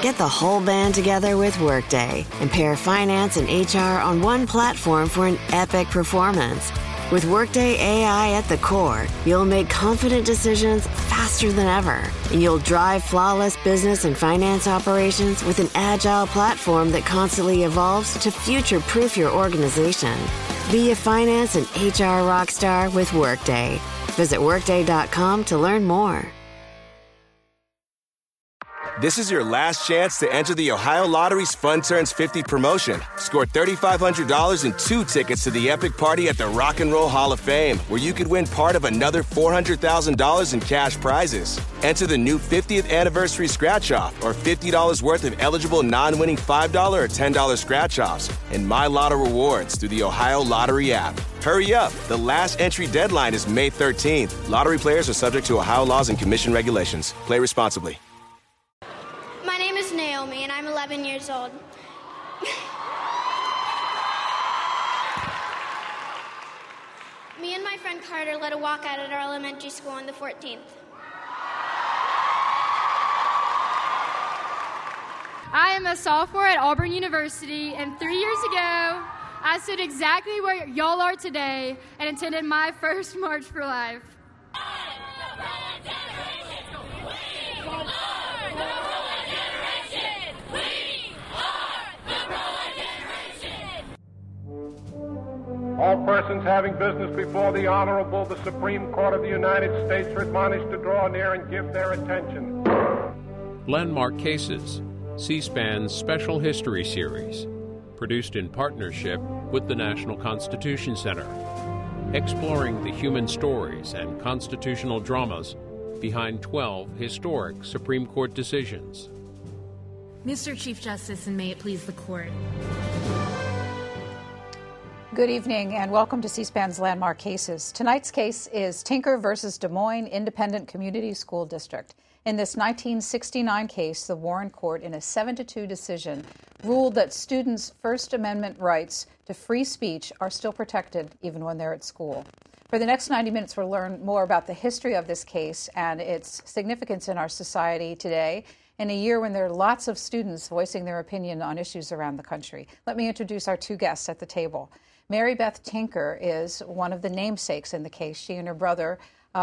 Get the whole band together with Workday and pair finance and HR on one platform for an epic performance. With Workday AI at the core, you'll make confident decisions faster than ever, and you'll drive flawless business and finance operations with an agile platform that constantly evolves to future-proof your organization. Be a finance and HR rockstar with Workday. Visit Workday.com to learn more. This is your last chance to enter the Ohio Lottery's Fun Turns 50 promotion. Score $3,500 and 2 tickets to the epic party at the Rock and Roll Hall of Fame, where you could win part of another $400,000 in cash prizes. Enter the new 50th anniversary scratch-off or $50 worth of eligible non-winning $5 or $10 scratch-offs and My Lotto rewards through the Ohio Lottery app. Hurry up. The last entry deadline is May 13th. Lottery players are subject to Ohio laws and commission regulations. Play responsibly. My name is Naomi, and I'm 11 years old. Me and my friend Carter led a walkout at our elementary school on the 14th. I am a sophomore at Auburn University, and 3 years ago, I stood exactly where y'all are today and attended my first March for Life. All persons having business before the Honorable, the Supreme Court of the United States are admonished to draw near and give their attention. Landmark Cases, C-SPAN's special history series, produced in partnership with the National Constitution Center, exploring the human stories and constitutional dramas behind 12 historic Supreme Court decisions. Mr. Chief Justice, and may it please the Court. Good evening and welcome to C-SPAN's Landmark Cases. Tonight's case is Tinker versus Des Moines Independent Community School District. In this 1969 case, the Warren Court, in a 7-2 decision, ruled that students' First Amendment rights to free speech are still protected even when they're at school. For the next 90 minutes, we'll learn more about the history of this case and its significance in our society today, in a year when there are lots of students voicing their opinion on issues around the country. Let me introduce our two guests at the table. Mary Beth Tinker is one of the namesakes in the case. She and her brother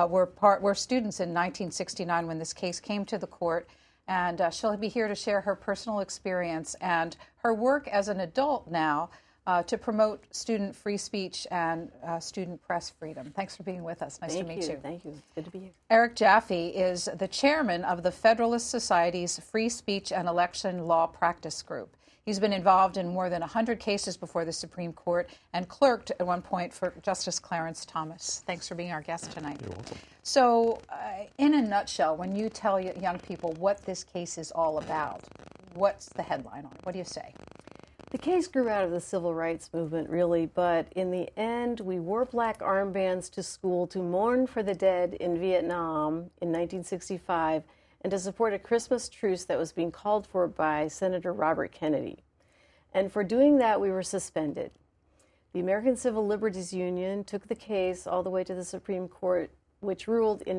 were students in 1969 when this case came to the court, and she'll be here to share her personal experience and her work as an adult now to promote student free speech and student press freedom. Thanks for being with us. Nice to meet you. Thank you. It's good to be here. Eric Jaffe is the chairman of the Federalist Society's Free Speech and Election Law Practice Group. He's been involved in more than 100 cases before the Supreme Court and clerked at one point for Justice Clarence Thomas. Thanks for being our guest tonight. You're welcome. So, in a nutshell, when you tell young people what this case is all about, what's the headline on it? What do you say? The case grew out of the civil rights movement, really, but in the end, we wore black armbands to school to mourn for the dead in Vietnam in 1965 and to support a Christmas truce that was being called for by Senator Robert Kennedy. And for doing that, we were suspended. The American Civil Liberties Union took the case all the way to the Supreme Court, which ruled in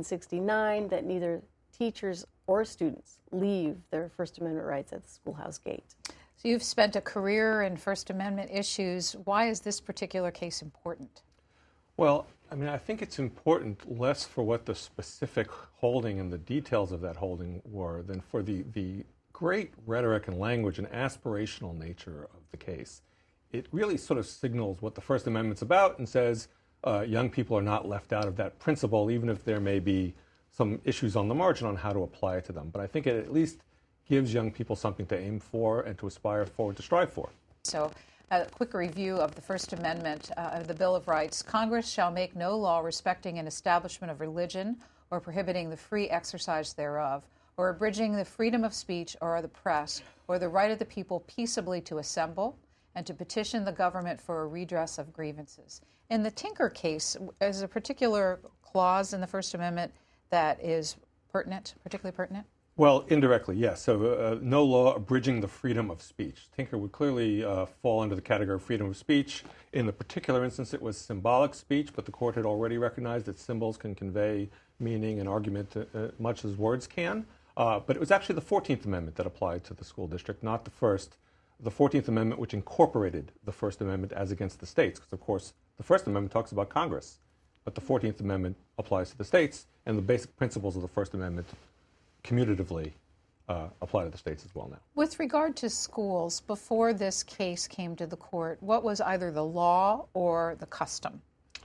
1969 that neither teachers or students leave their First Amendment rights at the schoolhouse gate. So you've spent a career in First Amendment issues. Why is this particular case important? Well, I think it's important less for what the specific holding and the details of that holding were than for the great rhetoric and language and aspirational nature of the case. It really sort of signals what the First Amendment's about and says young people are not left out of that principle, even if there may be some issues on the margin on how to apply it to them. But I think it at least gives young people something to aim for and to aspire for and to strive for. So, a quick review of the First Amendment of the Bill of Rights. Congress shall make no law respecting an establishment of religion or prohibiting the free exercise thereof, or abridging the freedom of speech or of the press, or the right of the people peaceably to assemble and to petition the government for a redress of grievances. In the Tinker case, is a particular clause in the First Amendment that is particularly pertinent? Well, indirectly, yes. So no law abridging the freedom of speech. Tinker would clearly fall under the category of freedom of speech. In the particular instance, it was symbolic speech, but the court had already recognized that symbols can convey meaning and argument much as words can. But it was actually the 14th Amendment that applied to the school district, not the First. The 14th Amendment, which incorporated the First Amendment as against the states, because, of course, the First Amendment talks about Congress, but the 14th Amendment applies to the states, and the basic principles of the First Amendment commutatively apply to the states as well now. With regard to schools, before this case came to the court, what was either the law or the custom?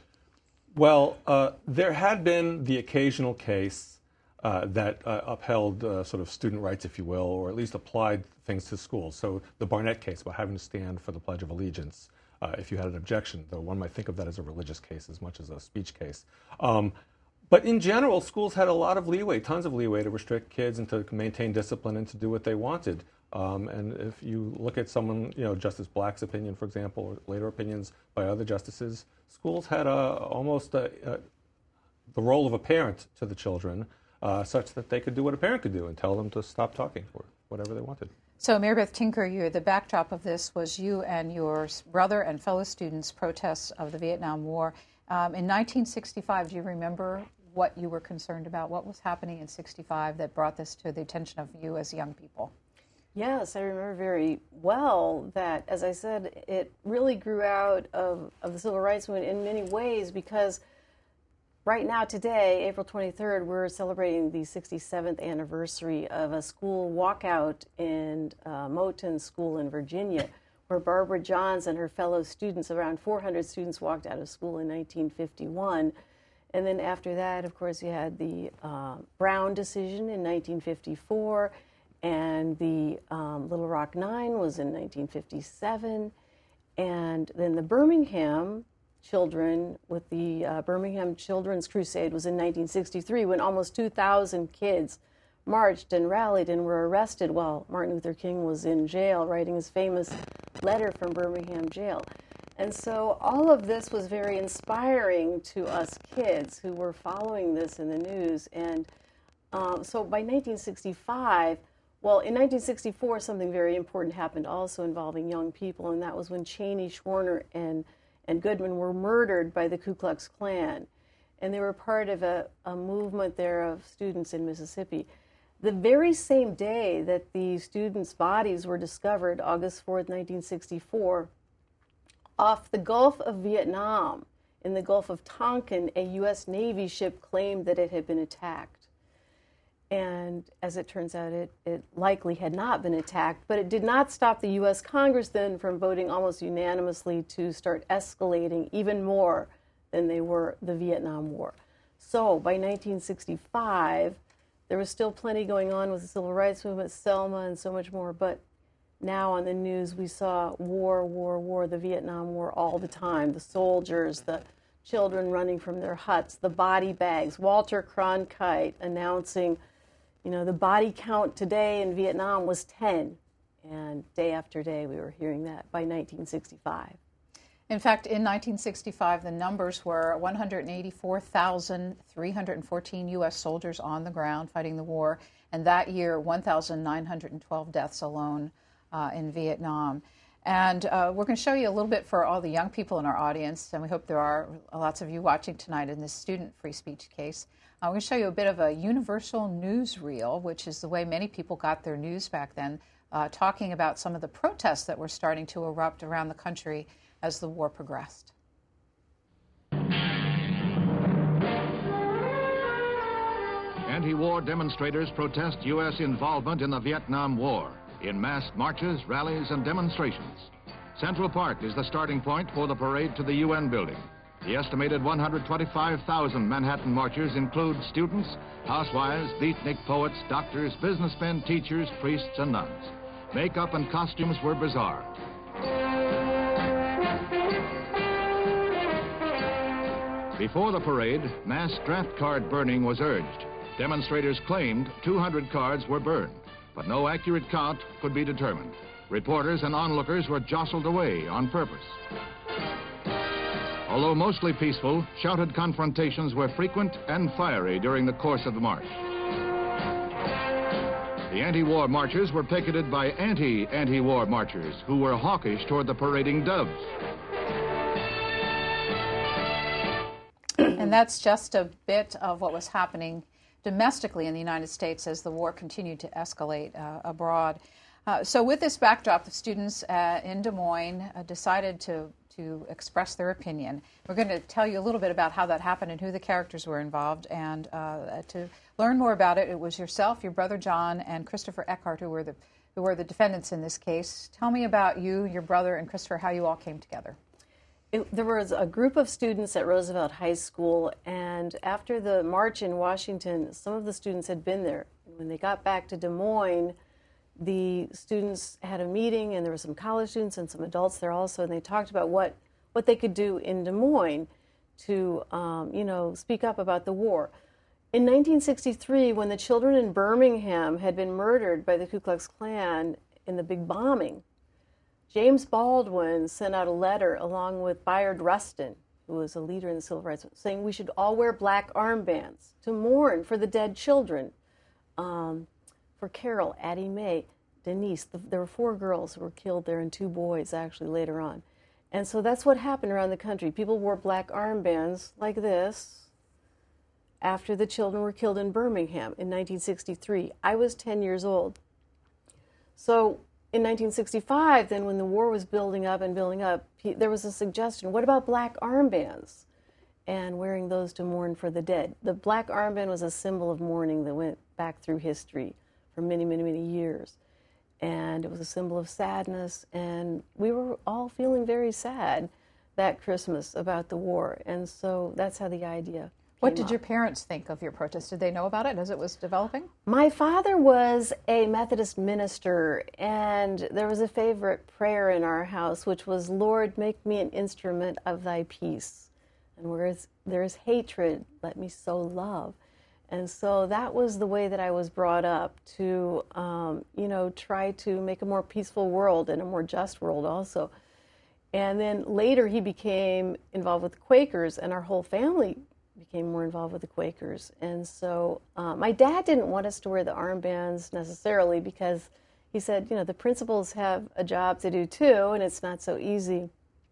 Well, there had been the occasional case that upheld sort of student rights, if you will, or at least applied things to schools. So the Barnett case about having to stand for the Pledge of Allegiance if you had an objection, though one might think of that as a religious case as much as a speech case. But in general, schools had a lot of leeway, tons of leeway to restrict kids and to maintain discipline and to do what they wanted. And if you look at someone, Justice Black's opinion, for example, or later opinions by other justices, schools had almost the role of a parent to the children, such that they could do what a parent could do and tell them to stop talking or whatever they wanted. So, Mary Beth Tinker, the backdrop of this was you and your brother and fellow students' protests of the Vietnam War. In 1965, do you remember what you were concerned about? What was happening in 65 that brought this to the attention of you as young people? Yes, I remember very well that, as I said, it really grew out of the Civil Rights Movement in many ways, because right now, today, April 23rd, we're celebrating the 67th anniversary of a school walkout in Moton School in Virginia, where Barbara Johns and her fellow students, around 400 students, walked out of school in 1951. And then after that, of course, you had the Brown decision in 1954, and the Little Rock Nine was in 1957. And then the Birmingham children with the Birmingham Children's Crusade was in 1963, when almost 2,000 kids marched and rallied and were arrested while Martin Luther King was in jail, writing his famous letter from Birmingham jail. And so all of this was very inspiring to us kids who were following this in the news. And so by 1965, well, in 1964, something very important happened also involving young people, and that was when Cheney, Schwerner, and Goodman were murdered by the Ku Klux Klan. And they were part of a movement there of students in Mississippi. The very same day that the students' bodies were discovered, August 4th, 1964, off the Gulf of Vietnam, in the Gulf of Tonkin, a U.S. Navy ship claimed that it had been attacked. And as it turns out, it likely had not been attacked, but it did not stop the U.S. Congress then from voting almost unanimously to start escalating even more than they were the Vietnam War. So by 1965, there was still plenty going on with the Civil Rights Movement, Selma, and so much more, but now on the news we saw war, the Vietnam War all the time, the soldiers, the children running from their huts, the body bags, Walter Cronkite announcing, the body count today in Vietnam was 10, and day after day we were hearing that by 1965. In fact, in 1965, the numbers were 184,314 U.S. soldiers on the ground fighting the war, and that year, 1,912 deaths alone in Vietnam. And we're going to show you a little bit for all the young people in our audience, and we hope there are lots of you watching tonight in this student free speech case. We're going to show you a bit of a universal newsreel, which is the way many people got their news back then, talking about some of the protests that were starting to erupt around the country as the war progressed. Anti-war demonstrators protest U.S. involvement in the Vietnam War in mass marches, rallies, and demonstrations. Central Park is the starting point for the parade to the UN building. The estimated 125,000 Manhattan marchers include students, housewives, beatnik poets, doctors, businessmen, teachers, priests, and nuns. Makeup and costumes were bizarre. Before the parade, mass draft card burning was urged. Demonstrators claimed 200 cards were burned, but no accurate count could be determined. Reporters and onlookers were jostled away on purpose. Although mostly peaceful, shouted confrontations were frequent and fiery during the course of the march. The anti-war marchers were picketed by anti-war marchers who were hawkish toward the parading doves. And that's just a bit of what was happening domestically in the United States as the war continued to escalate abroad. So with this backdrop, the students in Des Moines decided to express their opinion. We're going to tell you a little bit about how that happened and who the characters were involved. And to learn more about it, it was yourself, your brother John, and Christopher Eckhart who were the defendants in this case. Tell me about you, your brother, and Christopher, how you all came together. There was a group of students at Roosevelt High School, and after the march in Washington, some of the students had been there. When they got back to Des Moines, the students had a meeting, and there were some college students and some adults there also, and they talked about what they could do in Des Moines to, speak up about the war. In 1963, when the children in Birmingham had been murdered by the Ku Klux Klan in the big bombing, James Baldwin sent out a letter along with Bayard Rustin, who was a leader in the civil rights movement, saying we should all wear black armbands to mourn for the dead children. For Carol, Addie Mae, Denise, there were 4 girls who were killed there and 2 boys actually later on. And so that's what happened around the country. People wore black armbands like this after the children were killed in Birmingham in 1963. I was 10 years old. So in 1965, then when the war was building up, there was a suggestion, what about black armbands? And wearing those to mourn for the dead. The black armband was a symbol of mourning that went back through history for many, many, many years. And it was a symbol of sadness, and we were all feeling very sad that Christmas about the war. And so that's how the idea came What did up. your parents think of your protest? Did they know about it as it was developing? My father was a Methodist minister, and there was a favorite prayer in our house, which was, Lord, make me an instrument of thy peace. And where there is hatred, let me sow love. And so that was the way that I was brought up to, try to make a more peaceful world and a more just world also. And then later he became involved with the Quakers, and our whole family became more involved with the Quakers. And so my dad didn't want us to wear the armbands necessarily because he said, the principals have a job to do too, and it's not so easy.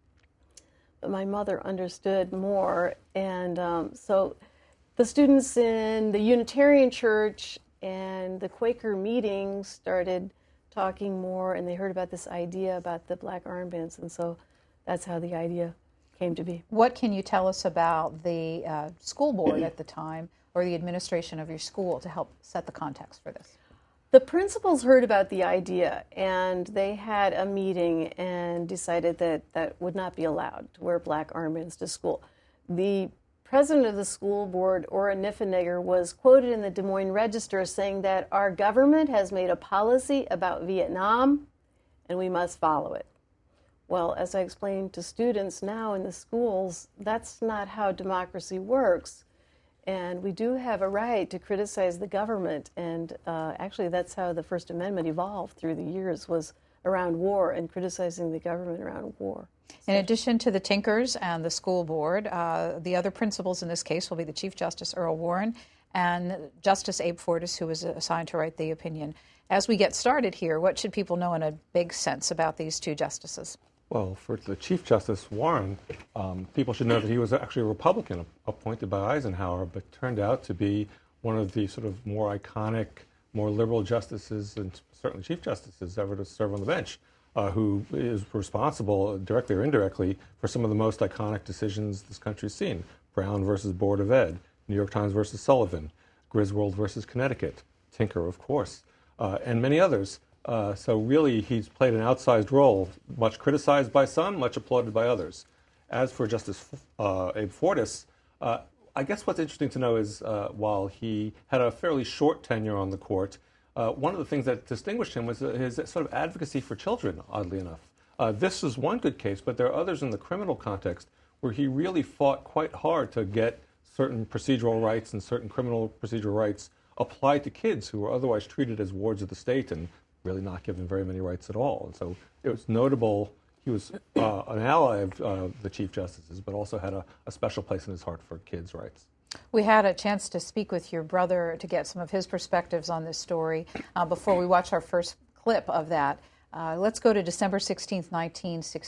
But my mother understood more, and so the students in the Unitarian Church and the Quaker meetings started talking more, and they heard about this idea about the black armbands, and so that's how the idea came to be. What can you tell us about the school board at the time, or the administration of your school, to help set the context for this? The principals heard about the idea, and they had a meeting and decided that that would not be allowed to wear black armbands to school. The president of the school board, Ora Niffenegger, was quoted in the Des Moines Register saying that our government has made a policy about Vietnam, and we must follow it. Well, as I explained to students now in the schools, that's not how democracy works. And we do have a right to criticize the government, and actually that's how the First Amendment evolved through the years, was around war and criticizing the government around war. In addition to the Tinkers and the school board, the other principals in this case will be the Chief Justice Earl Warren and Justice Abe Fortas, who was assigned to write the opinion. As we get started here, what should people know in a big sense about these 2 justices? Well, for the Chief Justice Warren, people should know that he was actually a Republican appointed by Eisenhower, but turned out to be one of the sort of more iconic, more liberal justices, and certainly Chief Justices ever to serve on the bench, who is responsible, directly or indirectly, for some of the most iconic decisions this country's seen. Brown versus Board of Ed, New York Times versus Sullivan, Griswold versus Connecticut, Tinker, of course, and many others. So really, he's played an outsized role, much criticized by some, much applauded by others. As for Justice Abe Fortas, I guess what's interesting to know is while he had a fairly short tenure on the court, one of the things that distinguished him was his sort of advocacy for children, oddly enough. This is one good case, but there are others in the criminal context where he really fought quite hard to get certain procedural rights and certain criminal procedural rights applied to kids who were otherwise treated as wards of the state and really not given very many rights at all. And so it was notable. He was an ally of the Chief Justices, but also had a special place in his heart for kids' rights. We had a chance to speak with your brother to get some of his perspectives on this story before we watch our first clip of that. Let's go to December 16th,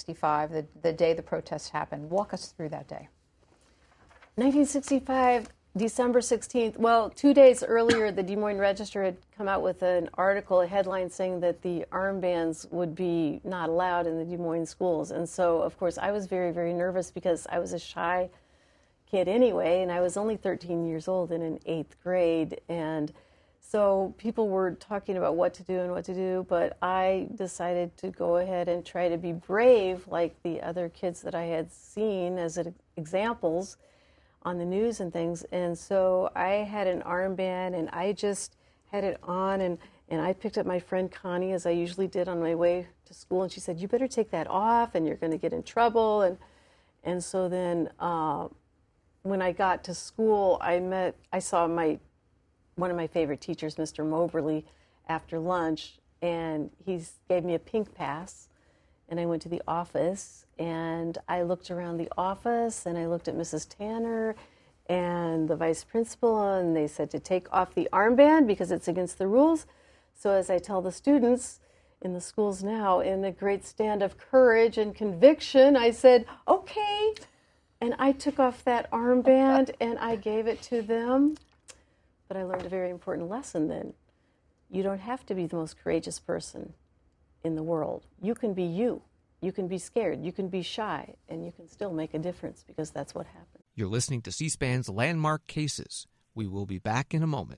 1965, the day the protest happened. Walk us through that day. 1965, December 16th. Well, 2 days earlier, the Des Moines Register had come out with an article, a headline saying that the armbands would be not allowed in the Des Moines schools. And so, of course, I was very, very nervous because I was a shy kid anyway, and I was only 13 years old and in 8th grade. And so people were talking about what to do and what to do, but I decided to go ahead and try to be brave like the other kids that I had seen as examples on the news and things. And so I had an armband, and I just had it on, and I picked up my friend Connie, as I usually did on my way to school, and she said, "You better take that off, and you're going to get in trouble." And so then when I got to school, I saw one of my favorite teachers, Mr. Moberly, after lunch, and he gave me a pink pass. And I went to the office, and I looked around the office, and I looked at Mrs. Tanner and the vice principal, and they said to take off the armband because it's against the rules. So as I tell the students in the schools now, in a great stand of courage and conviction, I said, okay. And I took off that armband, and I gave it to them. But I learned a very important lesson then. You don't have to be the most courageous person in the world. You can be you. You can be scared. You can be shy. And you can still make a difference, because that's what happened. You're listening to C-SPAN's Landmark Cases. We will be back in a moment.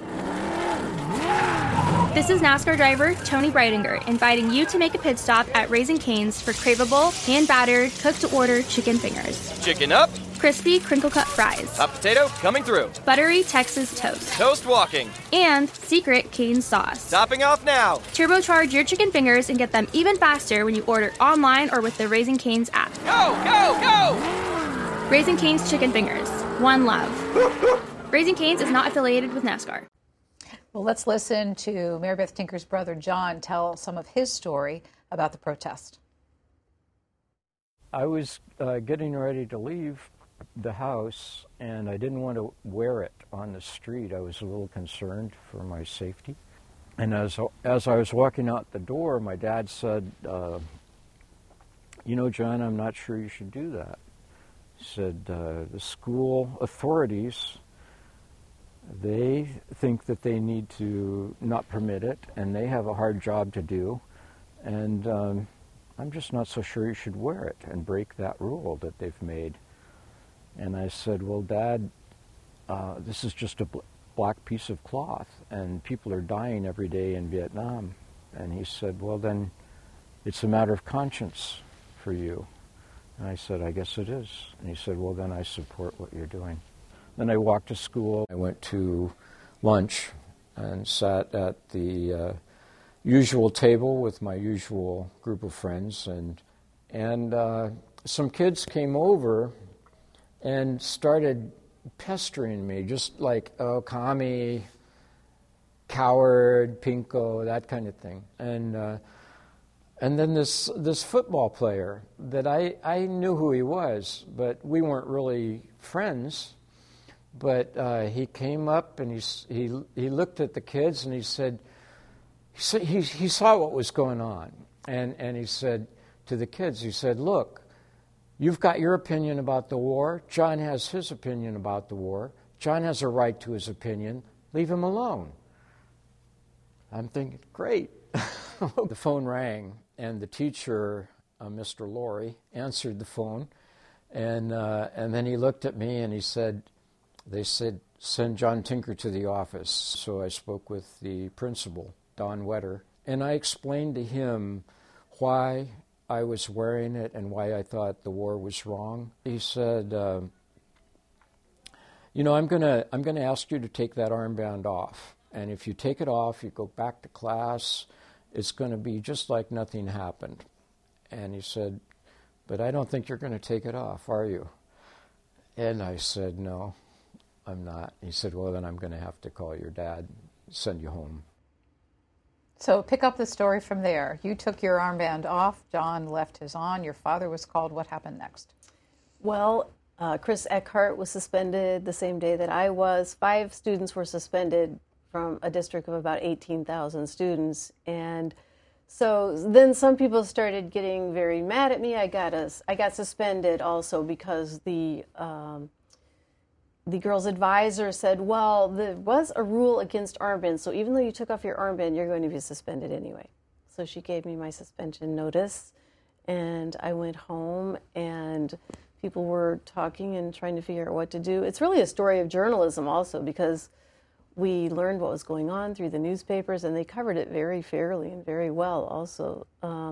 This is NASCAR driver Tony Breitinger inviting you to make a pit stop at Raising Cane's for craveable, hand-battered, cooked-to-order chicken fingers. Chicken up. Crispy, crinkle-cut fries. Hot potato coming through. Buttery Texas toast. Toast walking. And secret cane sauce. Topping off now. Turbocharge your chicken fingers and get them even faster when you order online or with the Raising Cane's app. Go, go, go! Raising Cane's Chicken Fingers. One love. Raising Cane's is not affiliated with NASCAR. Well, let's listen to Mary Beth Tinker's brother, John, tell some of his story about the protest. I was getting ready to leave the house, and I didn't want to wear it on the street. I was a little concerned for my safety. And as I was walking out the door, my dad said, you know, John, I'm not sure you should do that. He said, the school authorities, they think that they need to not permit it, and they have a hard job to do, and I'm just not so sure you should wear it and break that rule that they've made. And I said, well, Dad, this is just a black piece of cloth, and people are dying every day in Vietnam. And he said, well, then it's a matter of conscience for you. And I said, I guess it is. And he said, well, then I support what you're doing. Then I walked to school. I went to lunch and sat at the usual table with my usual group of friends. And some kids came over and started pestering me, just like, oh, commie, coward, pinko, that kind of thing. And then this football player that I knew who he was, but we weren't really friends. But he came up and he looked at the kids and he said he saw what was going on, and he said to the kids, he said, look, you've got your opinion about the war. John has his opinion about the war. John has a right to his opinion. Leave him alone. I'm thinking, great. The phone rang, and the teacher, Mr. Laurie, answered the phone, and then he looked at me and he said, they said, send John Tinker to the office. So I spoke with the principal, Don Wetter, and I explained to him why I was wearing it and why I thought the war was wrong. He said, you know, I'm gonna ask you to take that armband off. And if you take it off, you go back to class, it's going to be just like nothing happened. And he said, but I don't think you're going to take it off, are you? And I said, no, I'm not. He said, well, then I'm going to have to call your dad, send you home. So pick up the story from there. You took your armband off. John left his on. Your father was called. What happened next? Well, Chris Eckhart was suspended the same day that I was. 5 students were suspended from a district of about 18,000 students. And so then some people started getting very mad at me. I got suspended also because the the girl's advisor said, well, there was a rule against armbands, so even though you took off your armband, you're going to be suspended anyway. So she gave me my suspension notice, and I went home, and people were talking and trying to figure out what to do. It's really a story of journalism also, because we learned what was going on through the newspapers, and they covered it very fairly and very well also.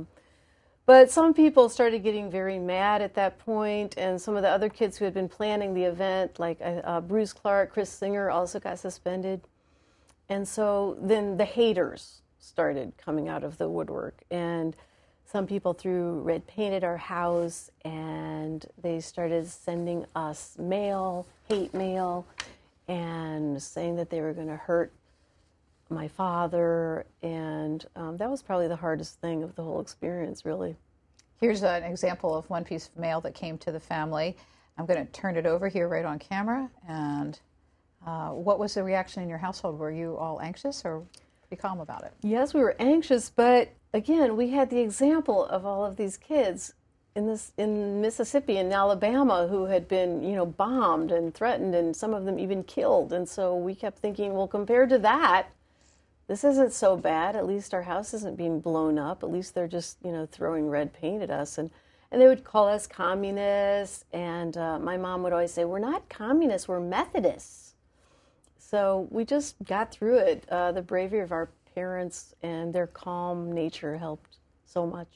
But some people started getting very mad at that point, and some of the other kids who had been planning the event, like Bruce Clark, Chris Singer, also got suspended. And so then the haters started coming out of the woodwork, and some people threw red paint at our house, and they started sending us mail, hate mail, and saying that they were going to hurt my father, and that was probably the hardest thing of the whole experience, really. Here's an example of one piece of mail that came to the family. I'm going to turn it over here right on camera. And what was the reaction in your household? Were you all anxious or be calm about it? Yes, we were anxious, but again, we had the example of all of these kids in Mississippi and Alabama who had been, bombed and threatened, and some of them even killed. And so we kept thinking, well, compared to that, this isn't so bad. At least our house isn't being blown up. At least they're just, throwing red paint at us. And they would call us communists. And my mom would always say, we're not communists, we're Methodists. So we just got through it. The bravery of our parents and their calm nature helped so much.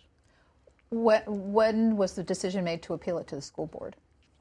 When was the decision made to appeal it to the school board?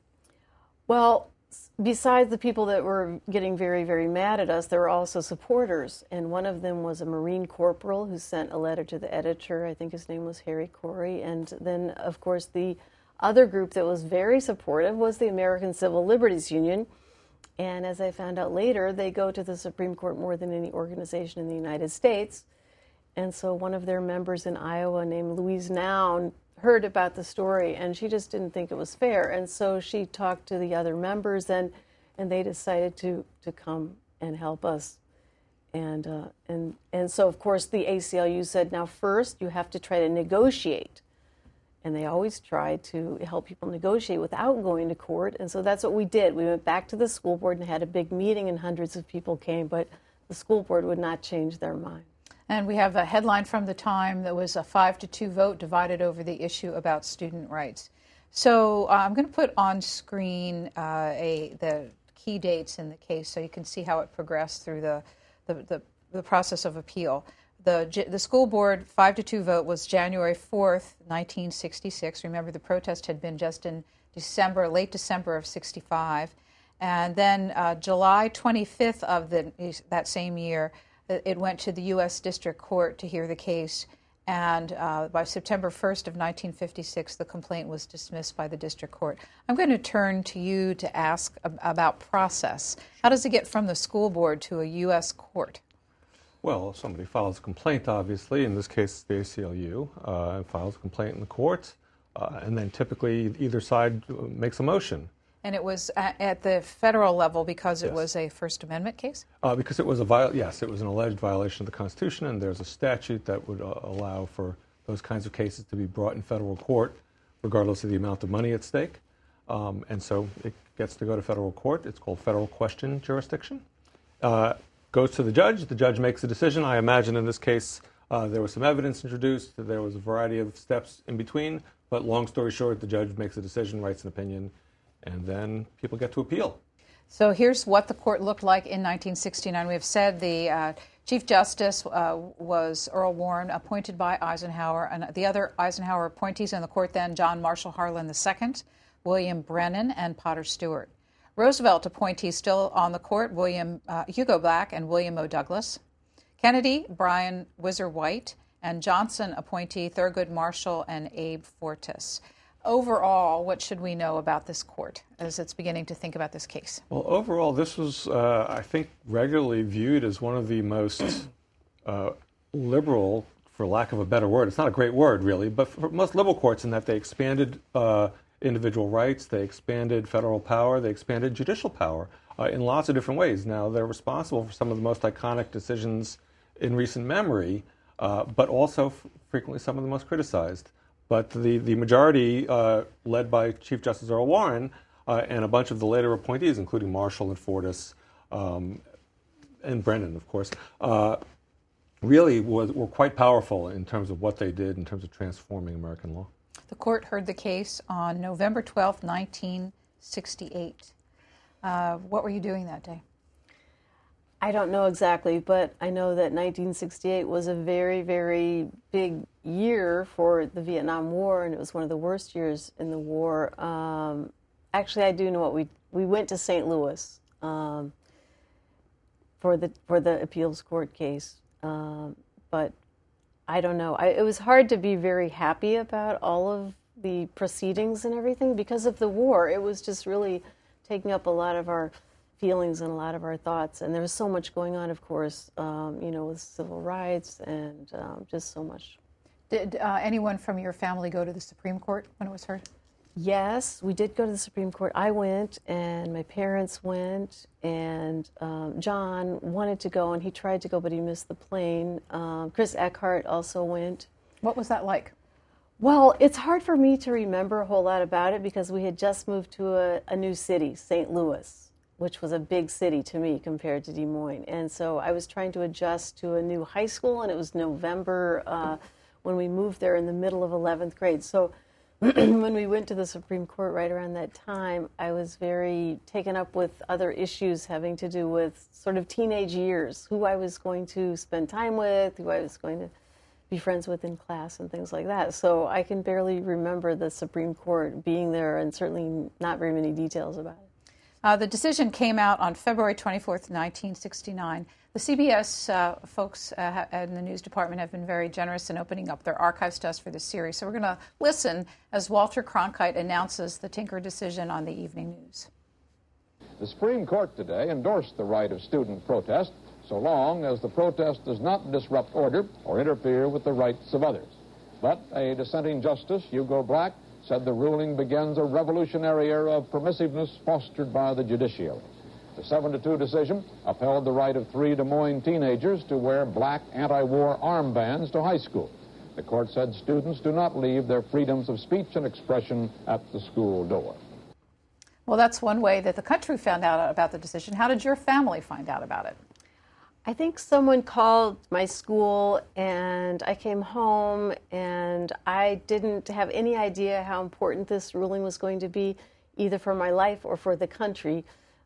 Well, besides the people that were getting very, very mad at us, there were also supporters. And one of them was a Marine corporal who sent a letter to the editor. I think his name was Harry Corey. And then, of course, the other group that was very supportive was the American Civil Liberties Union. And as I found out later, they go to the Supreme Court more than any organization in the United States. And so one of their members in Iowa named Louise Noun heard about the story, and she just didn't think it was fair. And so she talked to the other members, and they decided to come and help us. And so, of course, the ACLU said, now first you have to try to negotiate. And they always try to help people negotiate without going to court. And so that's what we did. We went back to the school board and had a big meeting, and hundreds of people came, but the school board would not change their mind. And we have a headline from the time that was a 5-2 vote divided over the issue about student rights. So I'm going to put on screen the key dates in the case so you can see how it progressed through the process of appeal. The school board 5-2 vote was January 4th, 1966. Remember, the protest had been just in late December of 65. And then July 25th of that same year, it went to the U.S. District Court to hear the case, and by September 1st of 1956, the complaint was dismissed by the District Court. I'm going to turn to you to ask about process. How does it get from the school board to a U.S. court? Well, somebody files a complaint, obviously, in this case the ACLU, and files a complaint in the court, and then typically either side makes a motion. And it was at the federal level because it was a First Amendment case? Because it was it was an alleged violation of the Constitution, and there's a statute that would allow for those kinds of cases to be brought in federal court, regardless of the amount of money at stake. And so it gets to go to federal court. It's called federal question jurisdiction. Goes to the judge makes a decision. I imagine in this case there was some evidence introduced, there was a variety of steps in between, but long story short, the judge makes a decision, writes an opinion, and then people get to appeal. So here's what the court looked like in 1969. We have said the Chief Justice was Earl Warren, appointed by Eisenhower, and the other Eisenhower appointees in the court then, John Marshall Harlan II, William Brennan, and Potter Stewart. Roosevelt appointees still on the court, Hugo Black and William O. Douglas. Kennedy, Brian Whizzer White, and Johnson appointee Thurgood Marshall and Abe Fortas. Overall, what should we know about this court as it's beginning to think about this case? Well, overall, this was, I think, regularly viewed as one of the most liberal, for lack of a better word, it's not a great word, really, but for most liberal courts in that they expanded individual rights, they expanded federal power, they expanded judicial power in lots of different ways. Now, they're responsible for some of the most iconic decisions in recent memory, but also frequently some of the most criticized. But the majority, led by Chief Justice Earl Warren, and a bunch of the later appointees, including Marshall and Fortas, and Brennan, of course, really were quite powerful in terms of what they did in terms of transforming American law. The court heard the case on November 12, 1968. What were you doing that day? I don't know exactly, but I know that 1968 was a very, very big year for the Vietnam War, and it was one of the worst years in the war. Actually, I do know what we went to St. Louis for the appeals court case, but I don't know. It was hard to be very happy about all of the proceedings and everything because of the war. It was just really taking up a lot of our feelings and a lot of our thoughts, and there was so much going on, of course, with civil rights and just so much. Did anyone from your family go to the Supreme Court when it was heard? Yes, we did go to the Supreme Court. I went, and my parents went, and John wanted to go, and he tried to go, but he missed the plane. Chris Eckhart also went. What was that like? Well, it's hard for me to remember a whole lot about it because we had just moved to a new city, St. Louis, which was a big city to me compared to Des Moines. And so I was trying to adjust to a new high school, and it was November when we moved there in the middle of 11th grade. So when we went to the Supreme Court right around that time, I was very taken up with other issues having to do with sort of teenage years, who I was going to spend time with, who I was going to be friends with in class and things like that. So I can barely remember the Supreme Court being there, and certainly not very many details about it. The decision came out on February 24th, 1969. The CBS folks in the news department have been very generous in opening up their archives to us for this series. So we're going to listen as Walter Cronkite announces the Tinker decision on the evening news. The Supreme Court today endorsed the right of student protest so long as the protest does not disrupt order or interfere with the rights of others. But a dissenting justice, Hugo Black, said the ruling begins a revolutionary era of permissiveness fostered by the judiciary. The 7-2 decision upheld the right of 3 Des Moines teenagers to wear black anti-war armbands to high school. The court said students do not leave their freedoms of speech and expression at the school door. Well, that's one way that the country found out about the decision. How did your family find out about it? I think someone called my school, and I came home, and I didn't have any idea how important this ruling was going to be, either for my life or for the country.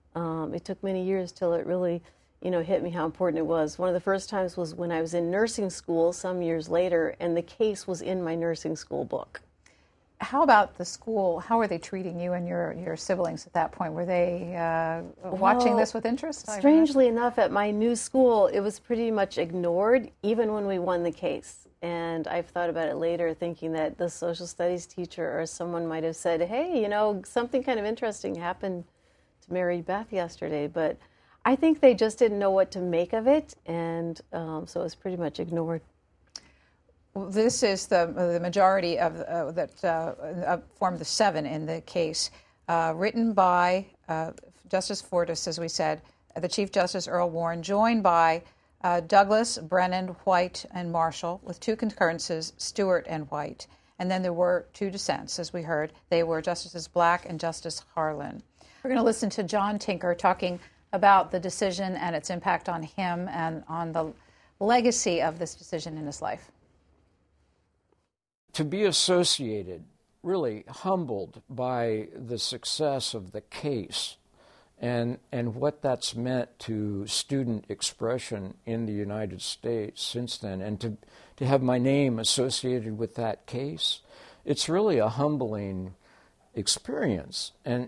It took many years till it really, hit me how important it was. One of the first times was when I was in nursing school some years later, and the case was in my nursing school book. How about the school? How were they treating you and your siblings at that point? Were they watching this with interest? Strangely enough, at my new school, it was pretty much ignored, even when we won the case. And I've thought about it later, thinking that the social studies teacher or someone might have said, hey, something kind of interesting happened to Mary Beth yesterday. But I think they just didn't know what to make of it, and so it was pretty much ignored. This is the majority of that formed the 7 in the case, written by Justice Fortas, as we said, the Chief Justice Earl Warren, joined by Douglas, Brennan, White, and Marshall, with 2 concurrences, Stewart and White. And then there were 2 dissents, as we heard. They were Justices Black and Justice Harlan. We're going to listen to John Tinker talking about the decision and its impact on him and on the legacy of this decision in his life. To be associated, really humbled by the success of the case and what that's meant to student expression in the United States since then, and to have my name associated with that case, it's really a humbling experience. And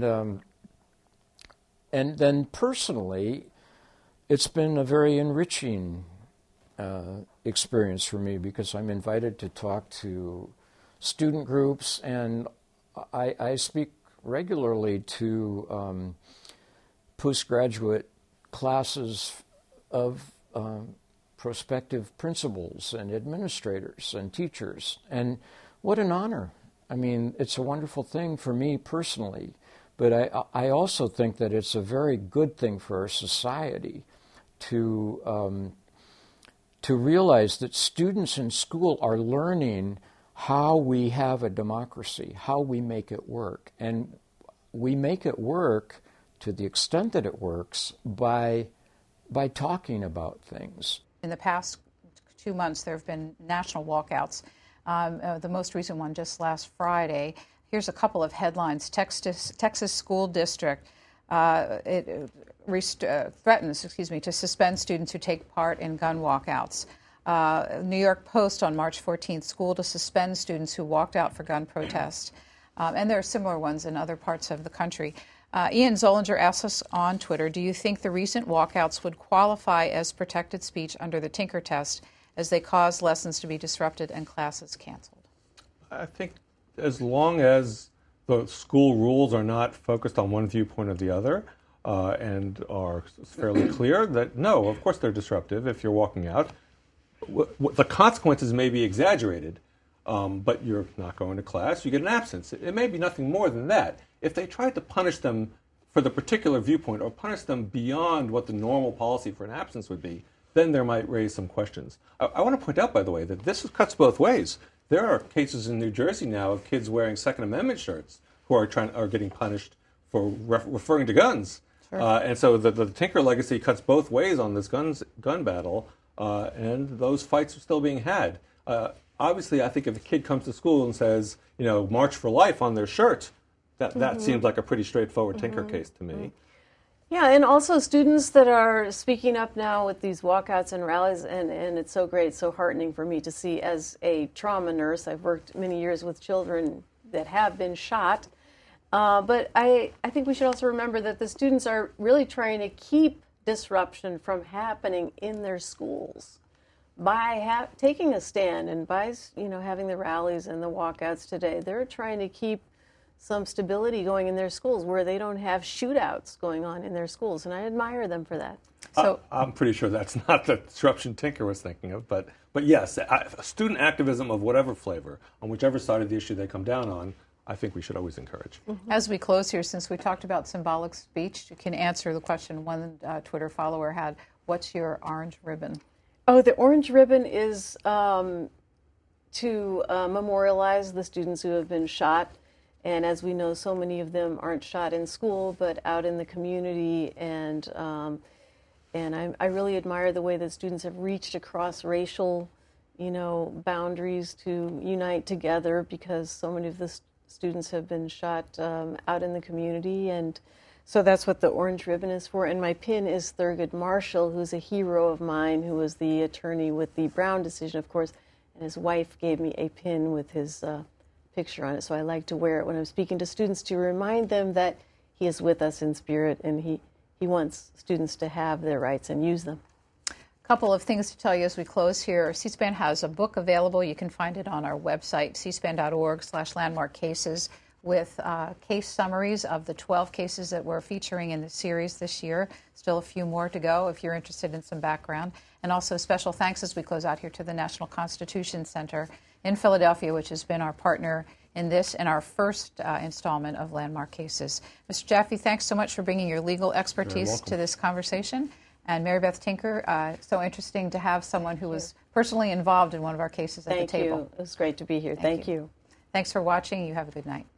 then personally, it's been a very enriching experience for me because I'm invited to talk to student groups, and I speak regularly to postgraduate classes of prospective principals and administrators and teachers. And what an honor. I mean, it's a wonderful thing for me personally, but I also think that it's a very good thing for our society to realize that students in school are learning how we have a democracy, how we make it work. And we make it work to the extent that it works by talking about things. In the past 2 months, there have been national walkouts. The most recent one just last Friday. Here's a couple of headlines. Texas School District threatens to suspend students who take part in gun walkouts. New York Post on March 14th, school to suspend students who walked out for gun protests. And there are similar ones in other parts of the country. Ian Zollinger asks us on Twitter, do you think the recent walkouts would qualify as protected speech under the Tinker test as they cause lessons to be disrupted and classes canceled? I think as long as the school rules are not focused on one viewpoint or the other and are fairly clear that, no, of course they're disruptive if you're walking out. The consequences may be exaggerated, but you're not going to class, you get an absence. It may be nothing more than that. If they tried to punish them for the particular viewpoint or punish them beyond what the normal policy for an absence would be, then there might raise some questions. I want to point out, by the way, that this cuts both ways. There are cases in New Jersey now of kids wearing Second Amendment shirts who are getting punished for referring to guns. Sure. And so the Tinker legacy cuts both ways on this gun battle, and those fights are still being had. Obviously, I think if a kid comes to school and says, March for Life on their shirt, that seems like a pretty straightforward Tinker case to me. Yeah, and also students that are speaking up now with these walkouts and rallies, and it's so great, so heartening for me to see as a trauma nurse. I've worked many years with children that have been shot, but I think we should also remember that the students are really trying to keep disruption from happening in their schools by taking a stand and by having the rallies and the walkouts today. They're trying to keep some stability going in their schools where they don't have shootouts going on in their schools, and I admire them for that. So I'm pretty sure that's not the disruption Tinker was thinking of, but yes, student activism of whatever flavor, on whichever side of the issue they come down on, I think we should always encourage. As we close here, since we talked about symbolic speech, you can answer the question one Twitter follower had, what's your orange ribbon? Oh, the orange ribbon is to memorialize the students who have been shot. And as we know, so many of them aren't shot in school, but out in the community. And I really admire the way that students have reached across racial, boundaries to unite together, because so many of the students have been shot out in the community. And so that's what the orange ribbon is for. And my pin is Thurgood Marshall, who's a hero of mine, who was the attorney with the Brown decision, of course. And his wife gave me a pin with his picture on it, so I like to wear it when I'm speaking to students to remind them that he is with us in spirit, and he wants students to have their rights and use them. A couple of things to tell you as we close here. C-SPAN has a book available. You can find it on our website, cspan.org/landmarkcases, with case summaries of the 12 cases that we're featuring in the series this year. Still a few more to go if you're interested in some background. And also special thanks as we close out here to the National Constitution Center in Philadelphia, which has been our partner in this and our first installment of Landmark Cases. Mr. Jaffe, thanks so much for bringing your legal expertise to this conversation. And Mary Beth Tinker, so interesting to have someone who was personally involved in one of our cases at the table. Thank you. It was great to be here. Thank you. Thanks for watching. You have a good night.